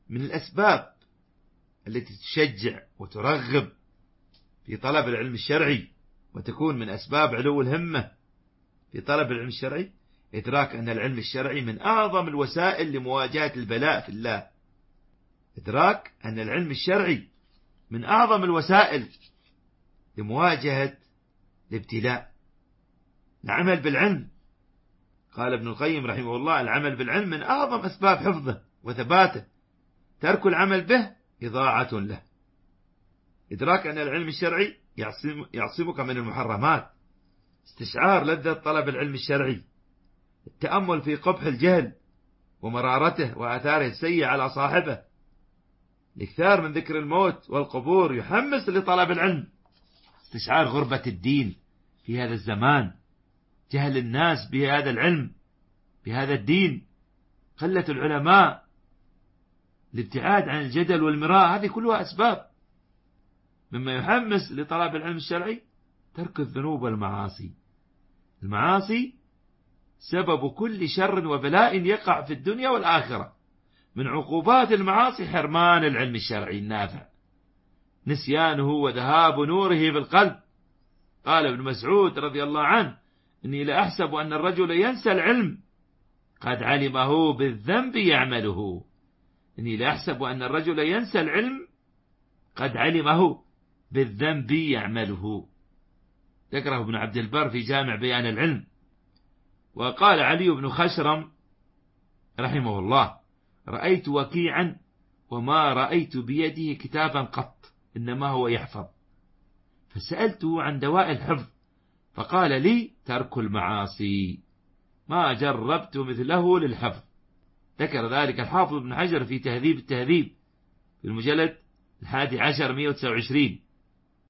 من الأسباب التي تشجع وترغب في طلب العلم الشرعي وتكون من أسباب علو الهمة في طلب العلم الشرعي إدراك أن العلم الشرعي من أعظم الوسائل لمواجهة البلاء في الله. إدراك أن العلم الشرعي من أعظم الوسائل لمواجهة الابتلاء. العمل بالعلم، قال ابن القيم رحمه الله: العمل بالعلم من أعظم أسباب حفظه وثباته، ترك العمل به إضاعة له. إدراك أن العلم الشرعي يعصمك من المحرمات، استشعار لذة طلب العلم الشرعي، التأمل في قبح الجهل ومرارته وآثاره السيئة على صاحبه، الإكثار من ذكر الموت والقبور يحمس لطلب العلم، استشعار غربة الدين في هذا الزمان، جهل الناس بهذا العلم بهذا الدين، قلة العلماء، الابتعاد عن الجدل والمراء، هذه كلها أسباب. مما يحمس لطلب العلم الشرعي ترك الذنوب والمعاصي. المعاصي سبب كل شر وبلاء يقع في الدنيا والآخرة. من عقوبات المعاصي حرمان العلم الشرعي النافع، نسيانه وذهاب نوره بالقلب. قال ابن مسعود رضي الله عنه: إني لأحسب أن الرجل ينسى العلم قد علمه بالذنب يعمله. إني لأحسب أن الرجل ينسى العلم قد علمه بالذنب يعمله. ذكره ابن عبد البر في جامع بيان العلم. وقال علي بن خشرم رحمه الله: رأيت وكيعا وما رأيت بيده كتابا قط، إنما هو يحفظ، فسألته عن دواء الحفظ فقال لي: ترك المعاصي، ما جربت مثله للحفظ. ذكر ذلك الحافظ ابن حجر في تهذيب التهذيب في المجلد 11 129.